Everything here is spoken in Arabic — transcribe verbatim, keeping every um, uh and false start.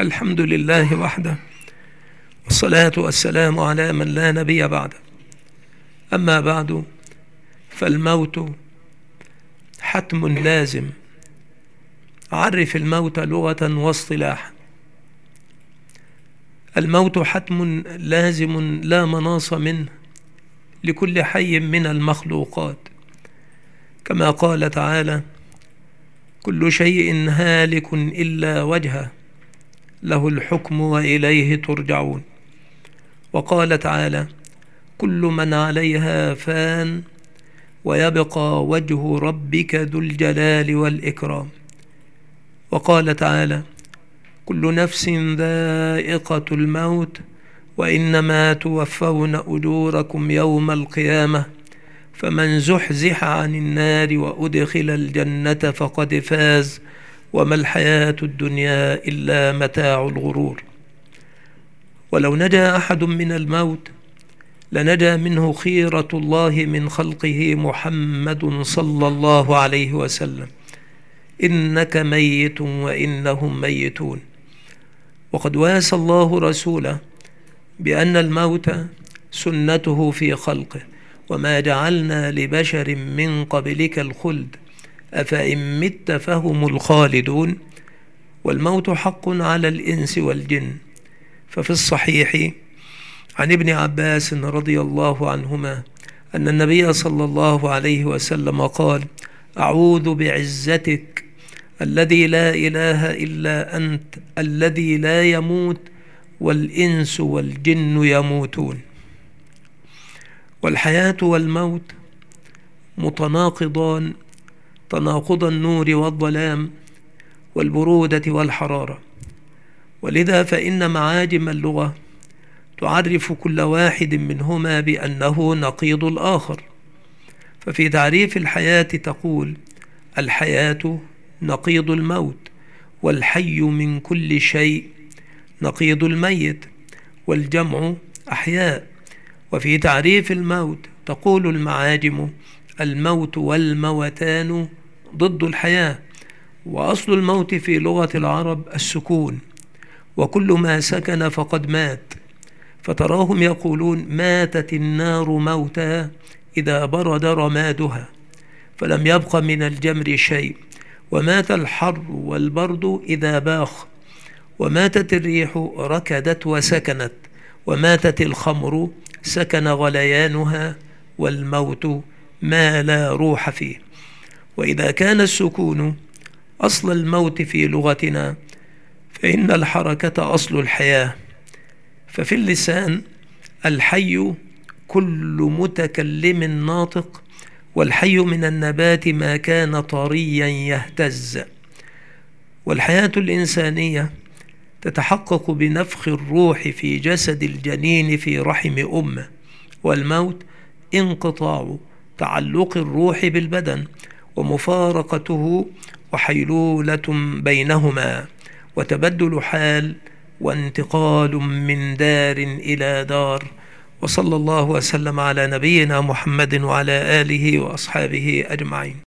الحمد لله وحده، والصلاة والسلام على من لا نبي بعده. أما بعد، فالموت حتم لازم. عرف الموت لغة واصطلاحا. الموت حتم لازم لا مناص منه لكل حي من المخلوقات، كما قال تعالى: كل شيء هالك إلا وجهه له الحكم وإليه ترجعون. وقال تعالى: كل من عليها فان ويبقى وجه ربك ذو الجلال والإكرام. وقال تعالى: كل نفس ذائقة الموت وإنما توفون أجوركم يوم القيامة فمن زحزح عن النار وأدخل الجنة فقد فاز وما الحياة الدنيا إلا متاع الغرور. ولو نجا أحد من الموت لنجا منه خيرة الله من خلقه محمد صلى الله عليه وسلم: إنك ميت وإنهم ميتون. وقد واسى الله رسوله بأن الموت سنته في خلقه: وما جعلنا لبشر من قبلك الخلد أفإن مت فهم الخالدون. والموت حق على الإنس والجن. ففي الصحيح عن ابن عباس رضي الله عنهما أن النبي صلى الله عليه وسلم قال: أعوذ بعزتك الذي لا إله إلا أنت الذي لا يموت والإنس والجن يموتون. والحياة والموت متناقضان تناقض النور والظلام والبرودة والحرارة، ولذا فإن معاجم اللغة تعرف كل واحد منهما بأنه نقيض الآخر. ففي تعريف الحياة تقول: الحياة نقيض الموت، والحي من كل شيء نقيض الميت، والجمع أحياء. وفي تعريف الموت تقول المعاجم: الموت والموتان ضد الحياة، وأصل الموت في لغة العرب السكون، وكل ما سكن فقد مات. فتراهم يقولون: ماتت النار موتها إذا برد رمادها فلم يبق من الجمر شيء، ومات الحر والبرد إذا باخ، وماتت الريح ركدت وسكنت، وماتت الخمر سكن غليانها، والموت ما لا روح فيه. وإذا كان السكون أصل الموت في لغتنا فإن الحركة أصل الحياة. ففي اللسان الحي كل متكلم ناطق، والحي من النبات ما كان طريا يهتز. والحياة الإنسانية تتحقق بنفخ الروح في جسد الجنين في رحم أمه، والموت انقطاع تعلق الروح بالبدن ومفارقته وحيلولة بينهما وتبدل حال وانتقال من دار إلى دار. وصلى الله وسلم على نبينا محمد وعلى آله وأصحابه أجمعين.